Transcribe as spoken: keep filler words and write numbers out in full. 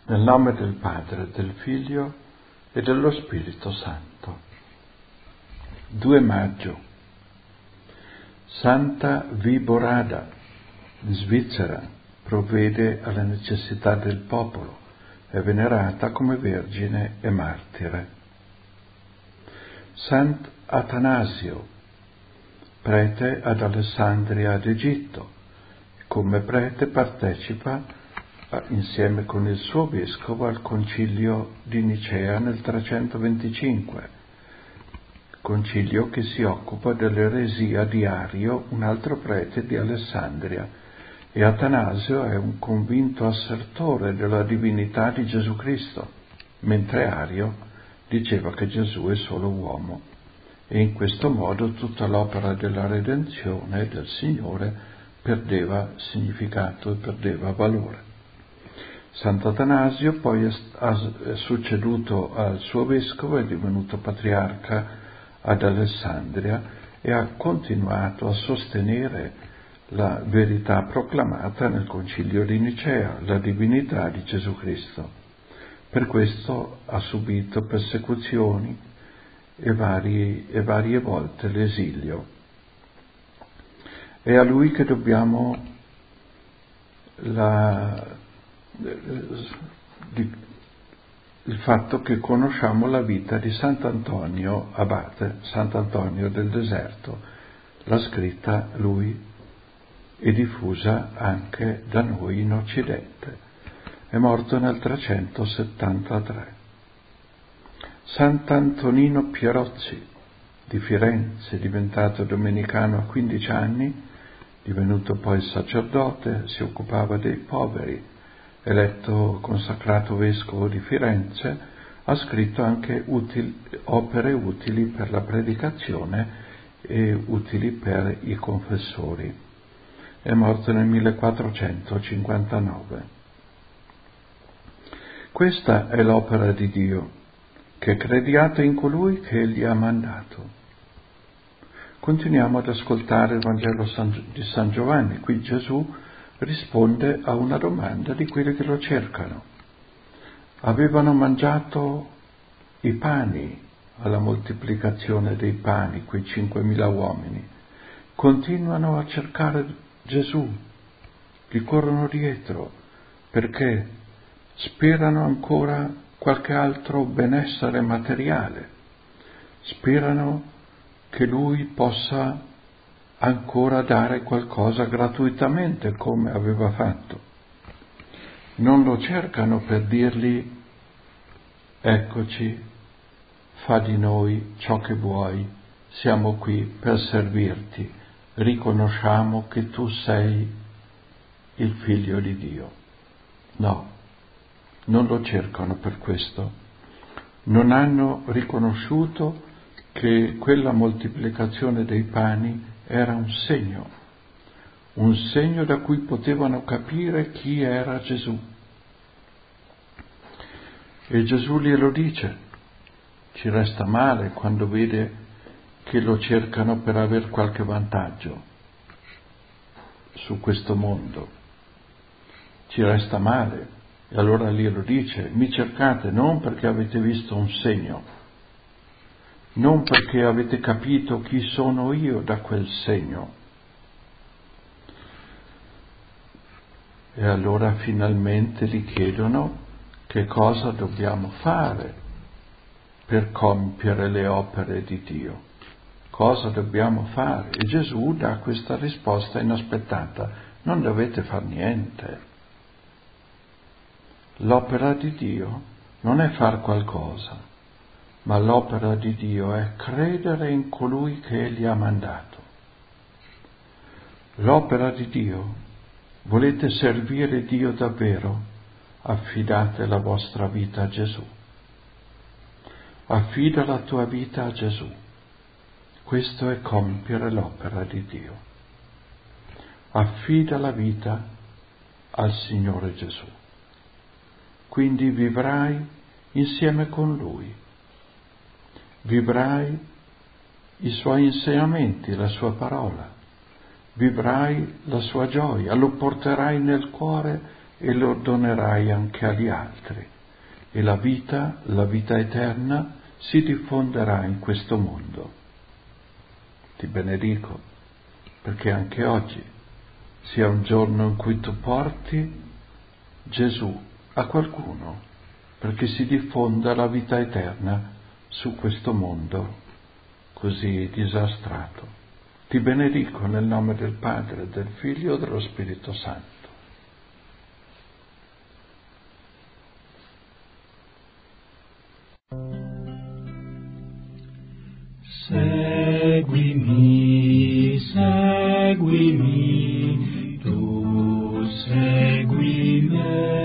Nel nome del Padre, del Figlio e dello Spirito Santo. due maggio. Santa Viborada, in Svizzera, provvede alle necessità del popolo, è venerata come vergine e martire. Sant'Atanasio, prete ad Alessandria d'Egitto, come prete partecipa insieme con il suo vescovo al concilio di Nicea nel trecentoventicinque, concilio che si occupa dell'eresia di Ario, un altro prete di Alessandria, e Atanasio è un convinto assertore della divinità di Gesù Cristo, mentre Ario diceva che Gesù è solo uomo, e in questo modo tutta l'opera della redenzione del Signore perdeva significato e perdeva valore. Sant'Atanasio poi è succeduto al suo vescovo, è divenuto patriarca ad Alessandria e ha continuato a sostenere la verità proclamata nel concilio di Nicea, la divinità di Gesù Cristo. Per questo ha subito persecuzioni e, vari, e varie volte l'esilio. È a lui che dobbiamo la il fatto che conosciamo la vita di Sant'Antonio Abate, Sant'Antonio del Deserto. L'ha scritta lui e diffusa anche da noi in Occidente. È morto nel trecentosettantatré. Sant'Antonino Pierozzi di Firenze, diventato domenicano a quindici anni, divenuto poi sacerdote, si occupava dei poveri. Eletto consacrato vescovo di Firenze, ha scritto anche utili, opere utili per la predicazione e utili per i confessori. È morto nel millequattrocentocinquantanove. Questa è l'opera di Dio, che crediate in colui che Egli ha mandato. Continuiamo ad ascoltare il Vangelo di San Giovanni. Qui Gesù risponde a una domanda di quelli che lo cercano. Avevano mangiato i pani alla moltiplicazione dei pani, quei cinquemila uomini. Continuano a cercare Gesù, gli corrono dietro, perché sperano ancora qualche altro benessere materiale, sperano che Lui possa ancora dare qualcosa gratuitamente come aveva fatto. Non lo cercano per dirgli: eccoci, fa di noi ciò che vuoi, siamo qui per servirti, riconosciamo che tu sei il Figlio di Dio. No, non lo cercano per questo. Non hanno riconosciuto che quella moltiplicazione dei pani era un segno, un segno da cui potevano capire chi era Gesù. E Gesù glielo dice, ci resta male quando vede che lo cercano per aver qualche vantaggio su questo mondo. Ci resta male, e allora glielo dice, mi cercate non perché avete visto un segno, non perché avete capito chi sono io da quel segno. E allora finalmente gli chiedono che cosa dobbiamo fare per compiere le opere di Dio. Cosa dobbiamo fare? E Gesù dà questa risposta inaspettata: non dovete far niente. L'opera di Dio non è far qualcosa, ma l'opera di Dio è credere in colui che Egli ha mandato. L'opera di Dio, volete servire Dio davvero? Affidate la vostra vita a Gesù. Affida la tua vita a Gesù. Questo è compiere l'opera di Dio. Affida la vita al Signore Gesù. Quindi vivrai insieme con Lui. Vivrai i Suoi insegnamenti, la Sua parola. Vivrai la Sua gioia, lo porterai nel cuore e lo donerai anche agli altri, e la vita, la vita eterna, si diffonderà in questo mondo. Ti benedico, perché anche oggi sia un giorno in cui tu porti Gesù a qualcuno, perché si diffonda la vita eterna su questo mondo così disastrato. Ti benedico nel nome del Padre, del Figlio e dello Spirito Santo. Seguimi, seguimi, tu segui me.